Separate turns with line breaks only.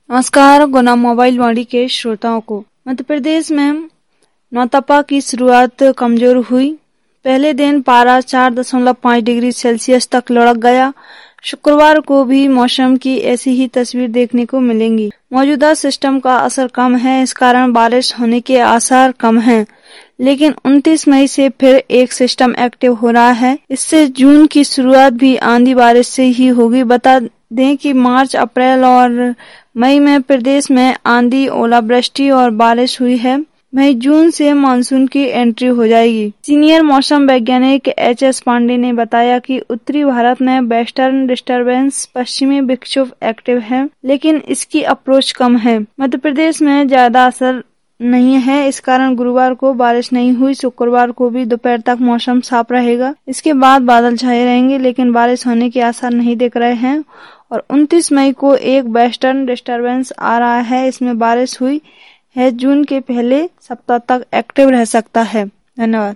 नमस्कार गुना मोबाइल वाणी के श्रोताओं को। मध्य प्रदेश में नौतपा की शुरुआत कमजोर हुई। पहले दिन पारा 4.5 डिग्री सेल्सियस तक लुढ़क गया। शुक्रवार को भी मौसम की ऐसी ही तस्वीर देखने को मिलेंगी। मौजूदा सिस्टम का असर कम है, इस कारण बारिश होने के आसार कम हैं। लेकिन 29 मई से फिर एक सिस्टम एक्टिव हो रहा है। इससे जून की शुरुआत भी आंधी बारिश से ही होगी। बता दें कि मार्च, अप्रैल और मई में प्रदेश में आंधी, ओलावृष्टि और बारिश हुई है। मई जून से मानसून की एंट्री हो जाएगी। सीनियर मौसम वैज्ञानिक एच.एस. पांडे ने बताया कि उत्तरी भारत में वेस्टर्न डिस्टर्बेंस पश्चिमी विक्षोभ एक्टिव है, लेकिन इसकी अप्रोच कम है। मध्य प्रदेश में ज्यादा असर नहीं है, इस कारण गुरुवार को बारिश नहीं हुई। शुक्रवार को भी दोपहर तक मौसम साफ रहेगा। इसके बाद बादल छाए रहेंगे, लेकिन बारिश होने के आसार नहीं दिख रहे हैं। और 29 मई को एक वेस्टर्न डिस्टर्बेंस आ रहा है, इसमें बारिश हुई है। जून के पहले सप्ताह तक एक्टिव रह सकता है। धन्यवाद।